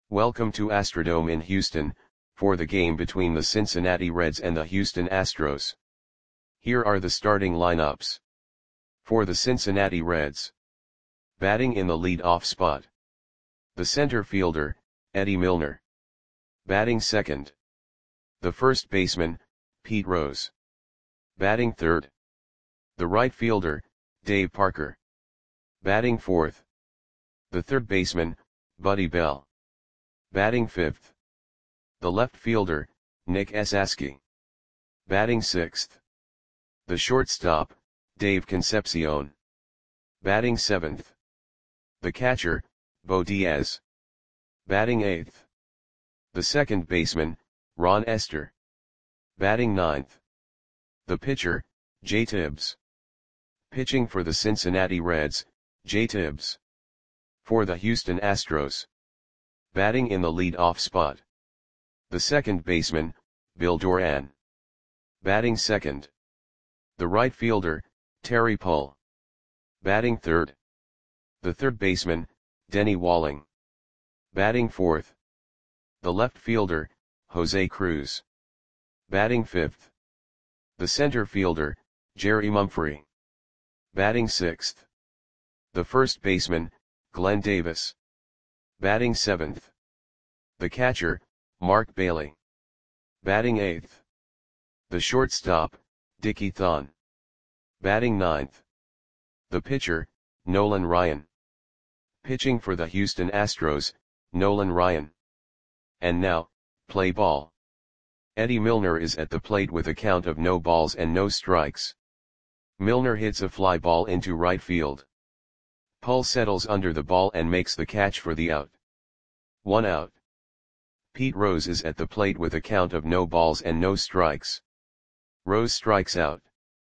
Welcome to Astrodome in Houston, for the game between the Cincinnati Reds and the Houston Astros. Here are the starting lineups. For the Cincinnati Reds. Batting in the lead-off spot. The center fielder, Eddie Milner. Batting second. The first baseman, Pete Rose. Batting third. The right fielder, Dave Parker. Batting fourth. The third baseman, Buddy Bell. Batting fifth. The left fielder, Nick Esasky. Batting sixth. The shortstop, Dave Concepcion. Batting seventh. The catcher, Bo Diaz. Batting eighth. The second baseman, Ron Esther. Batting ninth. The pitcher, Jay Tibbs. Pitching for the Cincinnati Reds, Jay Tibbs. For the Houston Astros. Batting in the lead-off spot. The second baseman, Bill Doran. Batting second. The right fielder, Terry Pull. Batting third. The third baseman, Denny Walling. Batting fourth. The left fielder, Jose Cruz. Batting fifth. The center fielder, Jerry Mumphrey. Batting sixth. The first baseman, Glenn Davis. Batting seventh. The catcher, Mark Bailey. Batting eighth. The shortstop, Dickie Thon. Batting ninth. The pitcher, Nolan Ryan. Pitching for the Houston Astros, Nolan Ryan. And now, play ball. Eddie Milner is at the plate with a count of no balls and no strikes. Milner hits a fly ball into right field. Pull settles under the ball and makes the catch for the out. 1 out. Pete Rose is at the plate with a count of no balls and no strikes. Rose strikes out.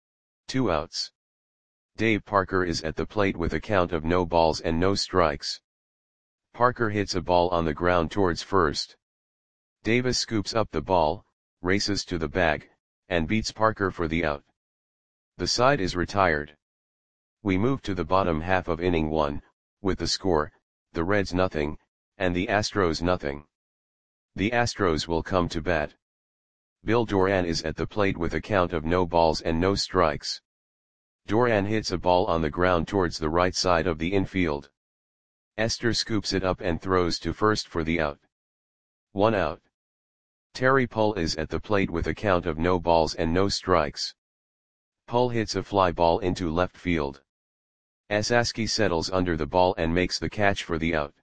2 outs. Dave Parker is at the plate with a count of no balls and no strikes. Parker hits a ball on the ground towards first. Davis scoops up the ball, races to the bag, and beats Parker for the out. The side is retired. We move to the bottom half of inning 1, with the score, the Reds nothing, and the Astros nothing. The Astros will come to bat. Bill Doran is at the plate with a count of no balls and no strikes. Doran hits a ball on the ground towards the right side of the infield. Esther scoops it up and throws to first for the out. 1 out. Terry Pull is at the plate with a count of no balls and no strikes. Pull hits a fly ball into left field. Esasky settles under the ball and makes the catch for the out.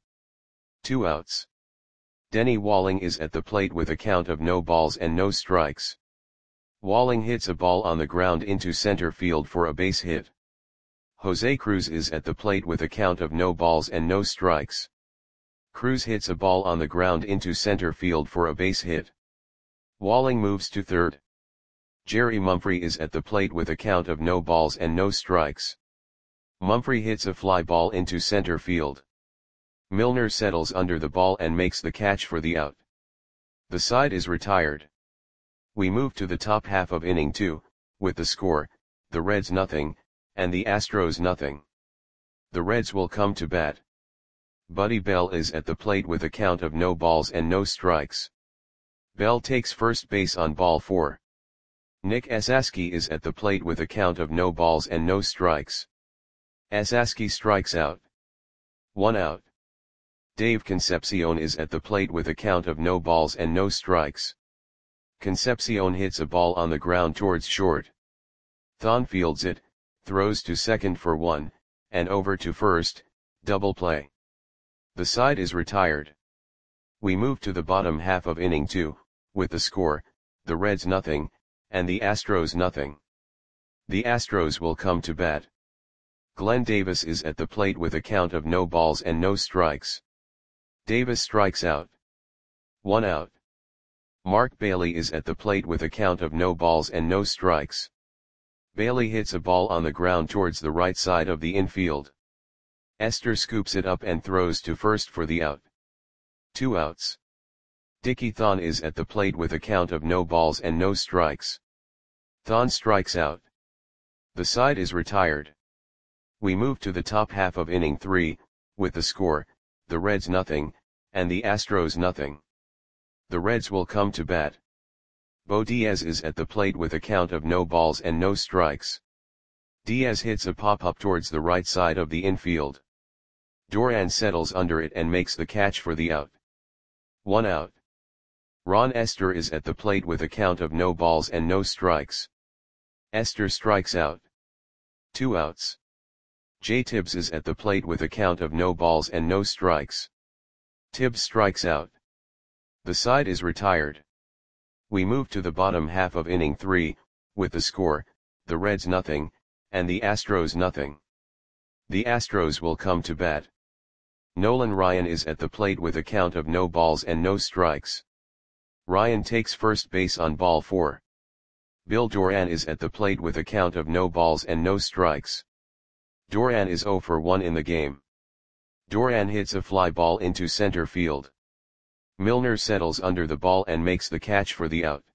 2 outs. Denny Walling is at the plate with a count of no balls and no strikes. Walling hits a ball on the ground into center field for a base hit. Jose Cruz is at the plate with a count of no balls and no strikes. Cruz hits a ball on the ground into center field for a base hit. Walling moves to third. Jerry Mumphrey is at the plate with a count of no balls and no strikes. Mumphrey hits a fly ball into center field. Milner settles under the ball and makes the catch for the out. The side is retired. We move to the top half of inning 2, with the score, the Reds nothing, and the Astros nothing. The Reds will come to bat. Buddy Bell is at the plate with a count of no balls and no strikes. Bell takes first base on ball 4. Nick Esasky is at the plate with a count of no balls and no strikes. Esasky strikes out. 1 out. Dave Concepcion is at the plate with a count of no balls and no strikes. Concepcion hits a ball on the ground towards short. Thon fields it, throws to second for 1, and over to first, double play. The side is retired. We move to the bottom half of inning 2, with the score, the Reds nothing, and the Astros nothing. The Astros will come to bat. Glenn Davis is at the plate with a count of no balls and no strikes. Davis strikes out. 1 out. Mark Bailey is at the plate with a count of no balls and no strikes. Bailey hits a ball on the ground towards the right side of the infield. Esther scoops it up and throws to first for the out. 2 outs. Dickie Thon is at the plate with a count of no balls and no strikes. Thon strikes out. The side is retired. We move to the top half of inning 3, with the score, the Reds nothing, and the Astros nothing. The Reds will come to bat. Bo Diaz is at the plate with a count of no balls and no strikes. Diaz hits a pop-up towards the right side of the infield. Duran settles under it and makes the catch for the out. 1 out. Ron Esther is at the plate with a count of no balls and no strikes. Esther strikes out. 2 outs. Jay Tibbs is at the plate with a count of no balls and no strikes. Tibbs strikes out. The side is retired. We move to the bottom half of inning 3, with the score, the Reds nothing, and the Astros nothing. The Astros will come to bat. Nolan Ryan is at the plate with a count of no balls and no strikes. Ryan takes first base on ball 4. Bill Duran is at the plate with a count of no balls and no strikes. Duran is 0 for 1 in the game. Duran hits a fly ball into center field. Milner settles under the ball and makes the catch for the out.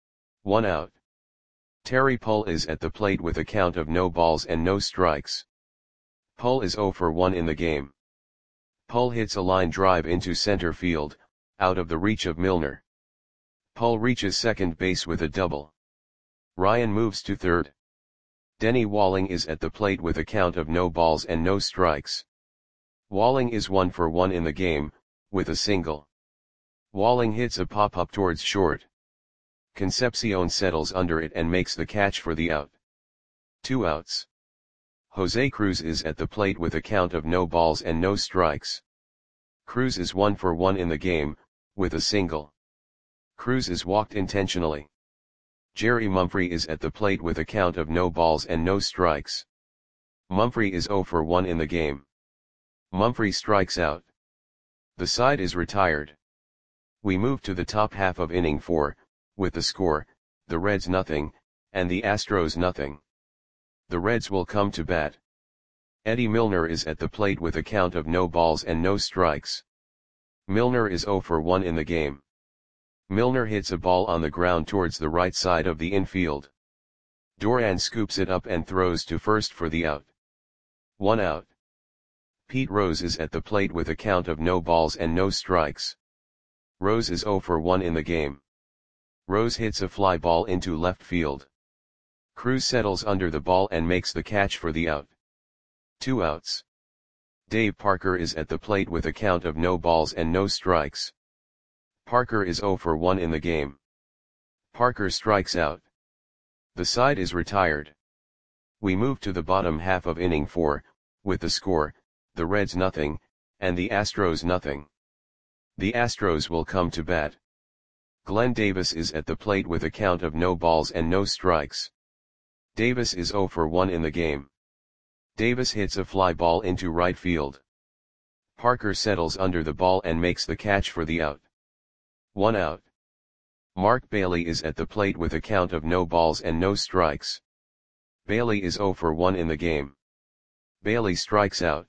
1 out. Terry Pull is at the plate with a count of no balls and no strikes. Pull is 0 for 1 in the game. Pull hits a line drive into center field, out of the reach of Milner. Pull reaches second base with a double. Ryan moves to third. Denny Walling is at the plate with a count of no balls and no strikes. Walling is 1 for 1 in the game, with a single. Walling hits a pop-up towards short. Concepcion settles under it and makes the catch for the out. 2 outs. Jose Cruz is at the plate with a count of no balls and no strikes. Cruz is 1 for 1 in the game, with a single. Cruz is walked intentionally. Jerry Mumphrey is at the plate with a count of no balls and no strikes. Mumphrey is 0 for 1 in the game. Mumphrey strikes out. The side is retired. We move to the top half of inning 4, with the score, the Reds nothing, and the Astros nothing. The Reds will come to bat. Eddie Milner is at the plate with a count of no balls and no strikes. Milner is 0 for 1 in the game. Milner hits a ball on the ground towards the right side of the infield. Duran scoops it up and throws to first for the out. 1 out. Pete Rose is at the plate with a count of no balls and no strikes. Rose is 0 for 1 in the game. Rose hits a fly ball into left field. Cruz settles under the ball and makes the catch for the out. 2 outs. Dave Parker is at the plate with a count of no balls and no strikes. Parker is 0 for 1 in the game. Parker strikes out. The side is retired. We move to the bottom half of inning 4, with the score, the Reds nothing, and the Astros nothing. The Astros will come to bat. Glenn Davis is at the plate with a count of no balls and no strikes. Davis is 0 for 1 in the game. Davis hits a fly ball into right field. Parker settles under the ball and makes the catch for the out. 1 out. Mark Bailey is at the plate with a count of no balls and no strikes. Bailey is 0 for 1 in the game. Bailey strikes out.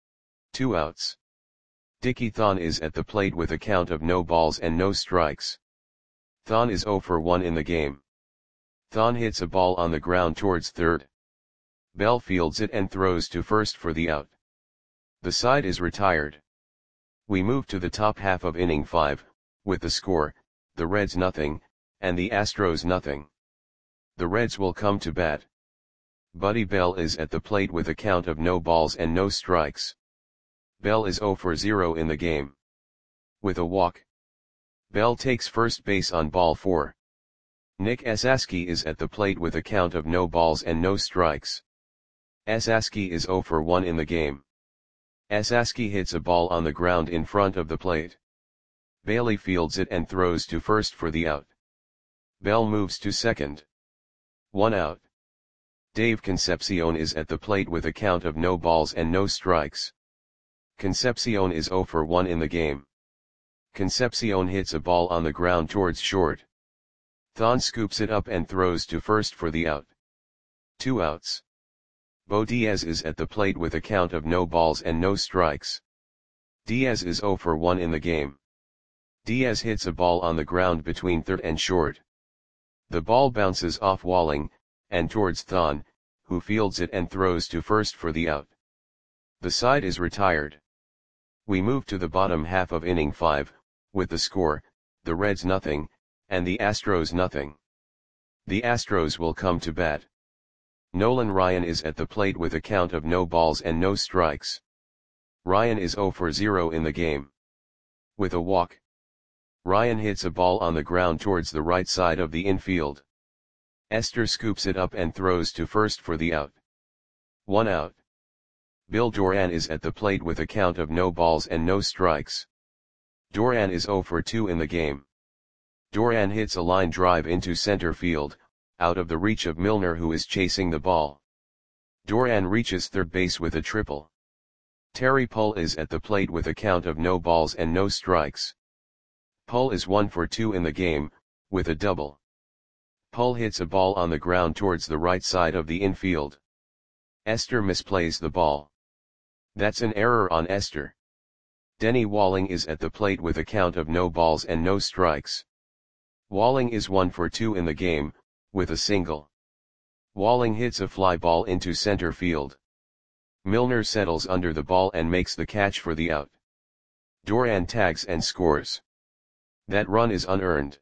2 outs. Dickie Thon is at the plate with a count of no balls and no strikes. Thon is 0 for 1 in the game. Thon hits a ball on the ground towards third. Bell fields it and throws to first for the out. The side is retired. We move to the top half of inning 5, with the score, the Reds nothing, and the Astros nothing. The Reds will come to bat. Buddy Bell is at the plate with a count of no balls and no strikes. Bell is 0 for 0 in the game. With a walk. Bell takes first base on ball 4. Nick Esaski is at the plate with a count of no balls and no strikes. Esaski is 0 for 1 in the game. Esaski hits a ball on the ground in front of the plate. Bailey fields it and throws to first for the out. Bell moves to second. 1 out. Dave Concepcion is at the plate with a count of no balls and no strikes. Concepcion is 0 for 1 in the game. Concepcion hits a ball on the ground towards short. Thon scoops it up and throws to first for the out. 2 outs. Bo Diaz is at the plate with a count of no balls and no strikes. Diaz is 0 for 1 in the game. Diaz hits a ball on the ground between third and short. The ball bounces off Walling, and towards Thon, who fields it and throws to first for the out. The side is retired. We move to the bottom half of inning 5, with the score, the Reds nothing, and the Astros nothing. The Astros will come to bat. Nolan Ryan is at the plate with a count of no balls and no strikes. Ryan is 0 for 0 in the game. With a walk, Ryan hits a ball on the ground towards the right side of the infield. Esther scoops it up and throws to first for the out. 1 out. Bill Doran is at the plate with a count of no balls and no strikes. Doran is 0 for 2 in the game. Doran hits a line drive into center field, out of the reach of Milner, who is chasing the ball. Doran reaches third base with a triple. Terry Pull is at the plate with a count of no balls and no strikes. Pull is 1 for 2 in the game, with a double. Pull hits a ball on the ground towards the right side of the infield. Esther misplays the ball. That's an error on Esther. Denny Walling is at the plate with a count of no balls and no strikes. Walling is 1 for 2 in the game, with a single. Walling hits a fly ball into center field. Milner settles under the ball and makes the catch for the out. Doran tags and scores. That run is unearned.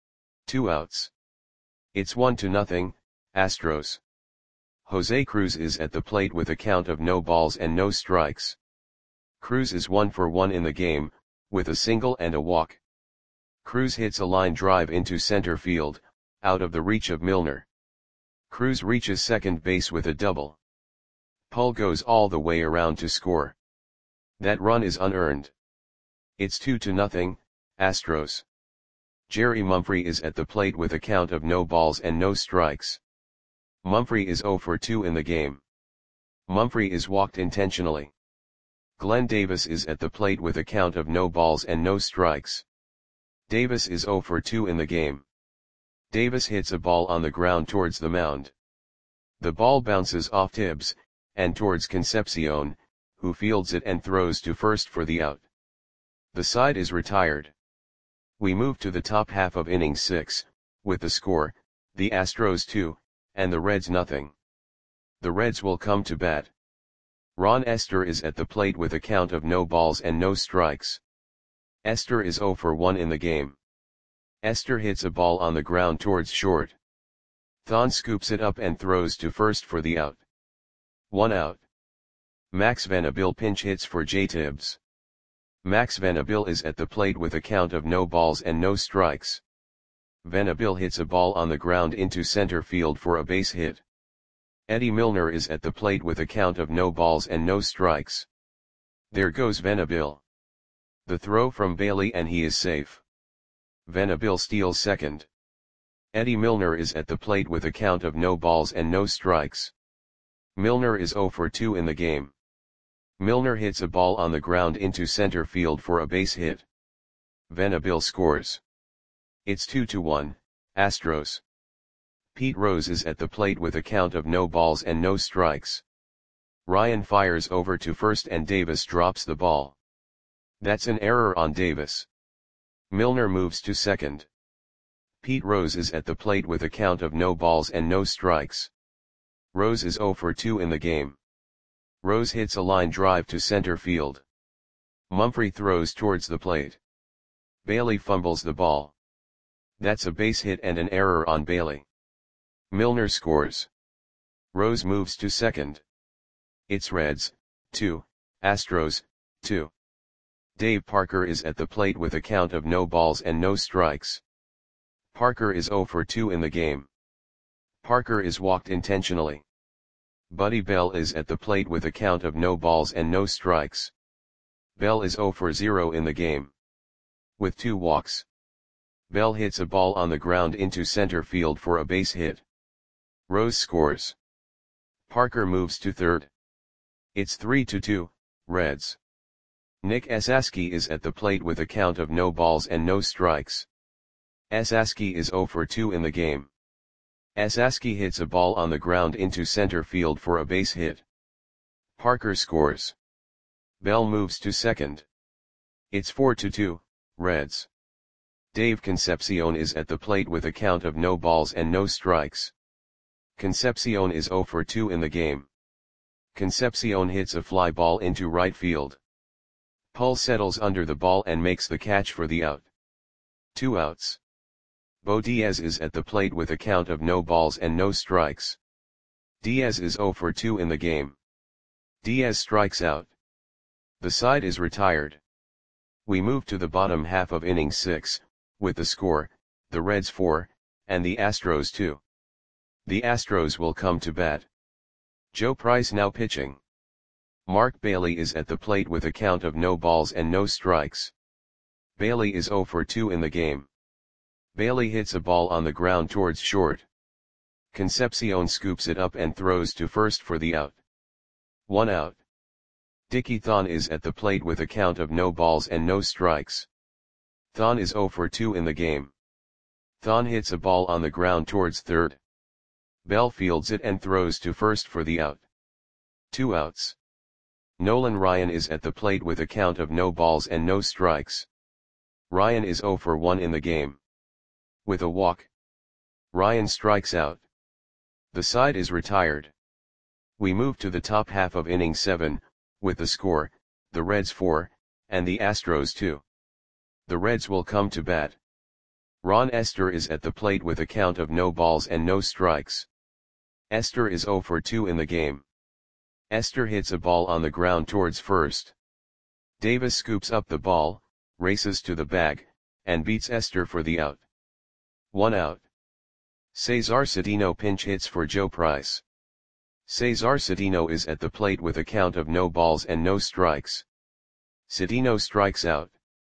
2 outs. It's 1-0, Astros. Jose Cruz is at the plate with a count of no balls and no strikes. Cruz is 1 for 1 in the game, with a single and a walk. Cruz hits a line drive into center field, out of the reach of Milner. Cruz reaches second base with a double. Pull goes all the way around to score. That run is unearned. It's 2-0, Astros. Jerry Mumphrey is at the plate with a count of no balls and no strikes. Mumphrey is 0 for 2 in the game. Mumphrey is walked intentionally. Glenn Davis is at the plate with a count of no balls and no strikes. Davis is 0 for 2 in the game. Davis hits a ball on the ground towards the mound. The ball bounces off Tibbs, and towards Concepcion, who fields it and throws to first for the out. The side is retired. We move to the top half of inning 6, with the score, the Astros 2, and the Reds nothing. The Reds will come to bat. Ron Esther is at the plate with a count of no balls and no strikes. Esther is 0 for 1 in the game. Esther hits a ball on the ground towards short. Thon scoops it up and throws to first for the out. 1 out. Max Vanderbilt pinch hits for J. Tibbs. Max Vanderbilt is at the plate with a count of no balls and no strikes. Vanderbilt hits a ball on the ground into center field for a base hit. Eddie Milner is at the plate with a count of no balls and no strikes. There goes Vanderbilt. The throw from Bailey and he is safe. Vanderbilt steals second. Eddie Milner is at the plate with a count of no balls and no strikes. Milner is 0 for 2 in the game. Milner hits a ball on the ground into center field for a base hit. Vanderbilt scores. It's 2-1, Astros. Pete Rose is at the plate with a count of no balls and no strikes. Ryan fires over to first and Davis drops the ball. That's an error on Davis. Milner moves to second. Pete Rose is at the plate with a count of no balls and no strikes. Rose is 0 for 2 in the game. Rose hits a line drive to center field. Mumphrey throws towards the plate. Bailey fumbles the ball. That's a base hit and an error on Bailey. Milner scores. Rose moves to second. It's Reds, 2, Astros, 2. Dave Parker is at the plate with a count of no balls and no strikes. Parker is 0 for 2 in the game. Parker is walked intentionally. Buddy Bell is at the plate with a count of no balls and no strikes. Bell is 0 for 0 in the game. With 2 walks. Bell hits a ball on the ground into center field for a base hit. Rose scores. Parker moves to third. It's 3-2, Reds. Nick Esaski is at the plate with a count of no balls and no strikes. Esaski is 0 for 2 in the game. Esaski hits a ball on the ground into center field for a base hit. Parker scores. Bell moves to second. It's 4-2, Reds. Dave Concepcion is at the plate with a count of no balls and no strikes. Concepcion is 0 for 2 in the game. Concepcion hits a fly ball into right field. Pull settles under the ball and makes the catch for the out. 2 outs. Bo Diaz is at the plate with a count of no balls and no strikes. Diaz is 0 for 2 in the game. Diaz strikes out. The side is retired. We move to the bottom half of inning 6, with the score, the Reds 4, and the Astros 2. The Astros will come to bat. Joe Price now pitching. Mark Bailey is at the plate with a count of no balls and no strikes. Bailey is 0 for 2 in the game. Bailey hits a ball on the ground towards short. Concepcion scoops it up and throws to first for the out. 1 out. Dickie Thon is at the plate with a count of no balls and no strikes. Thon is 0 for 2 in the game. Thon hits a ball on the ground towards third. Bell fields it and throws to first for the out. 2 outs. Nolan Ryan is at the plate with a count of no balls and no strikes. Ryan is 0 for 1 in the game. With a walk, Ryan strikes out. The side is retired. We move to the top half of inning 7, with the score, the Reds 4, and the Astros 2. The Reds will come to bat. Ron Esther is at the plate with a count of no balls and no strikes. Esther is 0 for 2 in the game. Esther hits a ball on the ground towards first. Davis scoops up the ball, races to the bag, and beats Esther for the out. 1 out. Cesar Cedeno pinch hits for Joe Price. Cesar Cedeno is at the plate with a count of no balls and no strikes. Cedeno strikes out.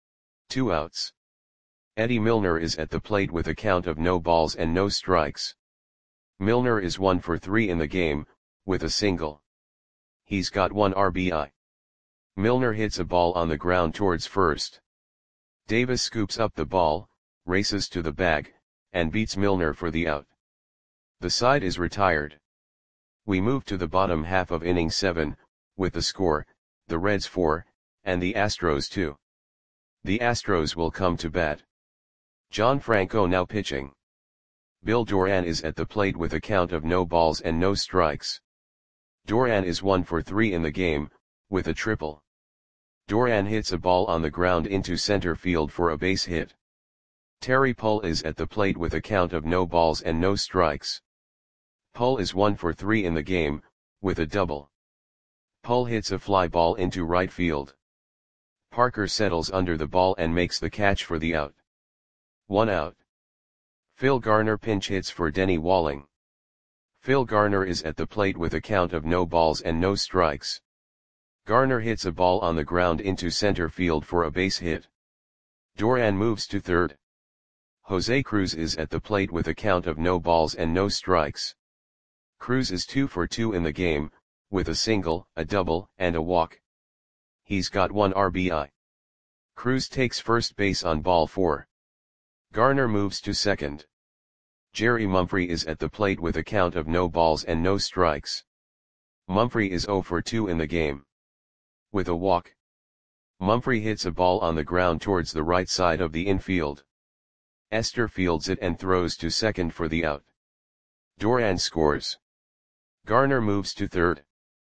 2 outs. Eddie Milner is at the plate with a count of no balls and no strikes. Milner is 1 for 3 in the game, with a single. He's got 1 RBI. Milner hits a ball on the ground towards first. Davis scoops up the ball, races to the bag, and beats Milner for the out. The side is retired. We move to the bottom half of inning 7, with the score, the Reds 4, and the Astros 2. The Astros will come to bat. John Franco now pitching. Bill Doran is at the plate with a count of no balls and no strikes. Doran is 1 for 3 in the game, with a triple. Doran hits a ball on the ground into center field for a base hit. Terry Pull is at the plate with a count of no balls and no strikes. Pull is 1 for 3 in the game, with a double. Pull hits a fly ball into right field. Parker settles under the ball and makes the catch for the out. 1 out. Phil Garner pinch hits for Denny Walling. Phil Garner is at the plate with a count of no balls and no strikes. Garner hits a ball on the ground into center field for a base hit. Doran moves to third. Jose Cruz is at the plate with a count of no balls and no strikes. Cruz is 2 for 2 in the game, with a single, a double, and a walk. He's got 1 RBI. Cruz takes first base on ball 4. Garner moves to second. Jerry Mumphrey is at the plate with a count of no balls and no strikes. Mumphrey is 0 for 2 in the game. With a walk, Mumphrey hits a ball on the ground towards the right side of the infield. Esther fields it and throws to second for the out. Doran scores. Garner moves to third.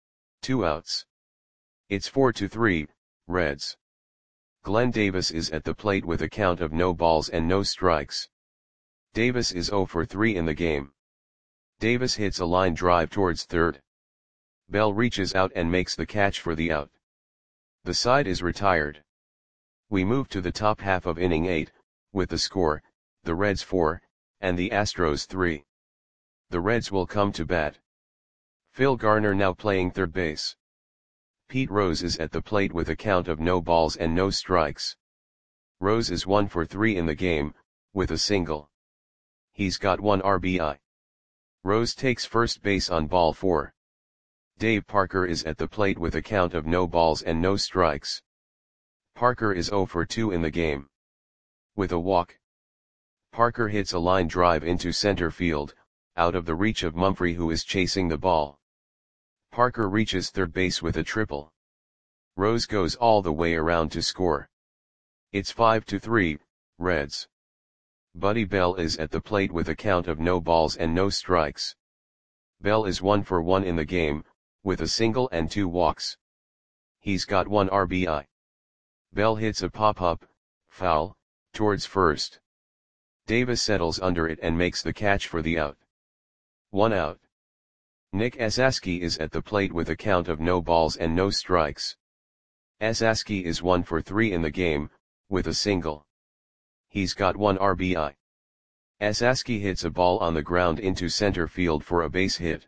2 outs. It's 4-3, Reds. Glenn Davis is at the plate with a count of no balls and no strikes. Davis is 0 for 3 in the game. Davis hits a line drive towards third. Bell reaches out and makes the catch for the out. The side is retired. We move to the top half of inning 8, with the score, the Reds 4, and the Astros 3. The Reds will come to bat. Phil Garner now playing third base. Pete Rose is at the plate with a count of no balls and no strikes. Rose is 1 for 3 in the game, with a single. He's got 1 RBI. Rose takes first base on ball 4. Dave Parker is at the plate with a count of no balls and no strikes. Parker is 0 for 2 in the game. With a walk, Parker hits a line drive into center field, out of the reach of Mumphrey who is chasing the ball. Parker reaches third base with a triple. Rose goes all the way around to score. It's 5-3, Reds. Buddy Bell is at the plate with a count of no balls and no strikes. Bell is 1 for 1 in the game, with a single and 2 walks. He's got 1 RBI. Bell hits a pop-up, foul, towards first. Davis settles under it and makes the catch for the out. 1 out. Nick Esaski is at the plate with a count of no balls and no strikes. Esaski is 1 for 3 in the game, with a single. He's got 1 RBI. Esaski hits a ball on the ground into center field for a base hit.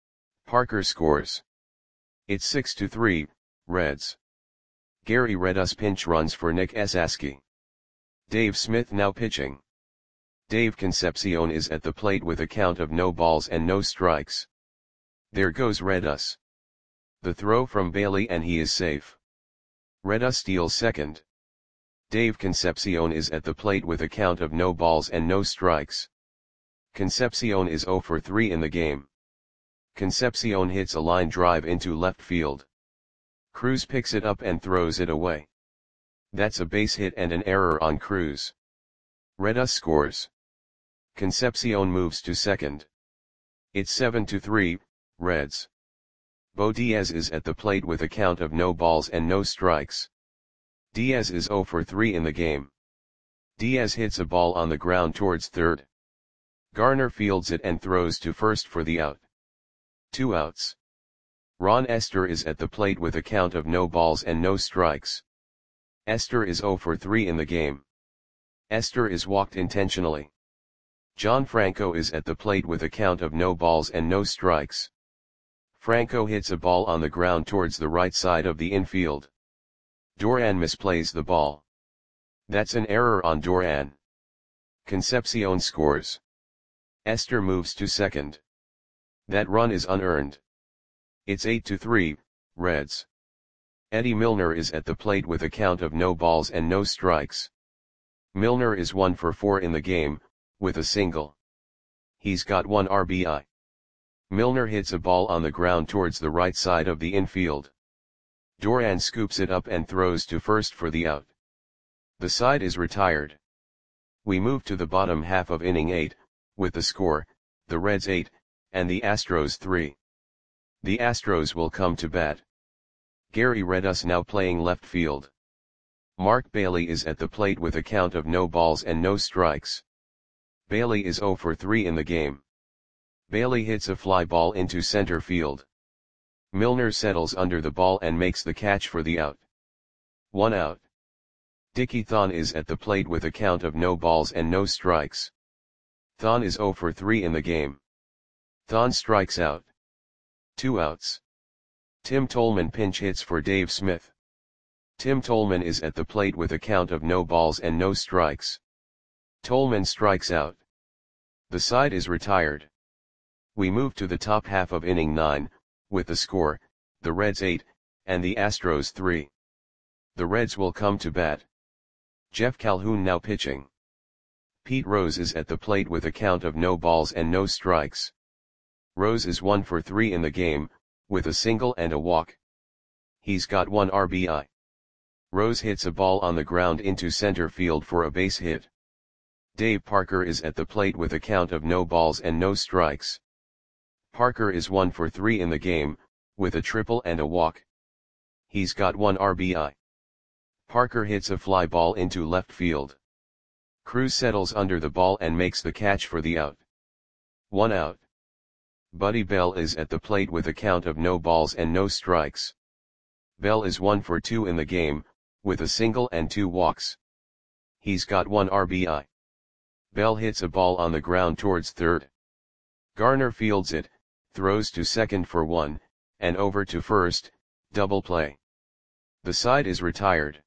Parker scores. It's 6-3, Reds. Gary Redus pinch runs for Nick Esaski. Dave Smith now pitching. Dave Concepcion is at the plate with a count of no balls and no strikes. There goes Redus. The throw from Bailey and he is safe. Redus steals second. Dave Concepcion is at the plate with a count of no balls and no strikes. Concepcion is 0 for 3 in the game. Concepcion hits a line drive into left field. Cruz picks it up and throws it away. That's a base hit and an error on Cruz. Redus scores. Concepcion moves to second. It's 7-3, Reds. Bo Diaz is at the plate with a count of no balls and no strikes. Diaz is 0 for 3 in the game. Diaz hits a ball on the ground towards third. Garner fields it and throws to first for the out. 2 outs. Ron Esther is at the plate with a count of no balls and no strikes. Esther is 0 for 3 in the game. Esther is walked intentionally. John Franco is at the plate with a count of no balls and no strikes. Franco hits a ball on the ground towards the right side of the infield. Doran misplays the ball. That's an error on Doran. Concepcion scores. Esther moves to second. That run is unearned. It's 8-3, Reds. Eddie Milner is at the plate with a count of no balls and no strikes. Milner is 1 for 4 in the game, with a single. He's got 1 RBI. Milner hits a ball on the ground towards the right side of the infield. Doran scoops it up and throws to first for the out. The side is retired. We move to the bottom half of inning 8, with the score, the Reds 8, and the Astros 3. The Astros will come to bat. Gary Redus now playing left field. Mark Bailey is at the plate with a count of no balls and no strikes. Bailey is 0 for 3 in the game. Bailey hits a fly ball into center field. Milner settles under the ball and makes the catch for the out. 1 out. Dickie Thon is at the plate with a count of no balls and no strikes. Thon is 0 for 3 in the game. Thon strikes out. 2 outs. Tim Tolman pinch hits for Dave Smith. Tim Tolman is at the plate with a count of no balls and no strikes. Tolman strikes out. The side is retired. We move to the top half of inning 9, with the score, the Reds 8, and the Astros 3. The Reds will come to bat. Jeff Calhoun now pitching. Pete Rose is at the plate with a count of no balls and no strikes. Rose is 1 for 3 in the game, with a single and a walk. He's got 1 RBI. Rose hits a ball on the ground into center field for a base hit. Dave Parker is at the plate with a count of no balls and no strikes. Parker is 1 for 3 in the game, with a triple and a walk. He's got 1 RBI. Parker hits a fly ball into left field. Cruz settles under the ball and makes the catch for the out. 1 out. Buddy Bell is at the plate with a count of no balls and no strikes. Bell is 1 for 2 in the game, with a single and 2 walks. He's got 1 RBI. Bell hits a ball on the ground towards third. Garner fields it, throws to second for 1, and over to first, double play. The side is retired.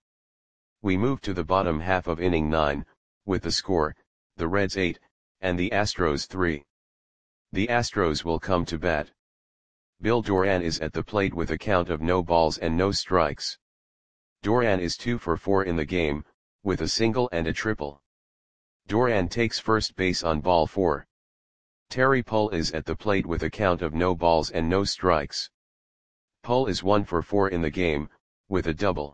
We move to the bottom half of inning 9, with the score, the Reds 8, and the Astros 3. The Astros will come to bat. Bill Doran is at the plate with a count of no balls and no strikes. Doran is 2 for 4 in the game, with a single and a triple. Doran takes first base on ball 4. Terry Pull is at the plate with a count of no balls and no strikes. Pull is 1 for 4 in the game, with a double.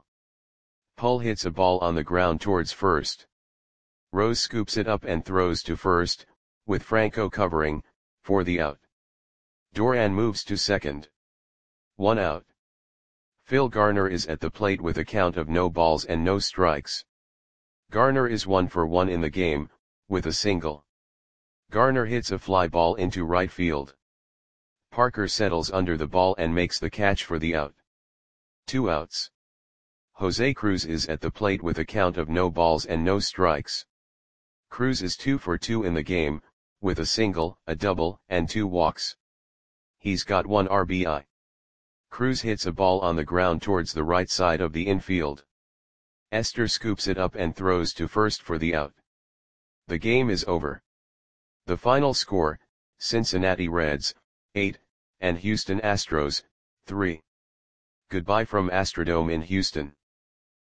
Pull hits a ball on the ground towards first. Rose scoops it up and throws to first, with Franco covering, for the out. Doran moves to second. 1 out. Phil Garner is at the plate with a count of no balls and no strikes. Garner is 1 for 1 in the game, with a single. Garner hits a fly ball into right field. Parker settles under the ball and makes the catch for the out. 2 outs. Jose Cruz is at the plate with a count of no balls and no strikes. Cruz is 2 for 2 in the game, with a single, a double, and 2 walks. He's got 1 RBI. Cruz hits a ball on the ground towards the right side of the infield. Esther scoops it up and throws to first for the out. The game is over. The final score, Cincinnati Reds, 8, and Houston Astros, 3. Goodbye from Astrodome in Houston.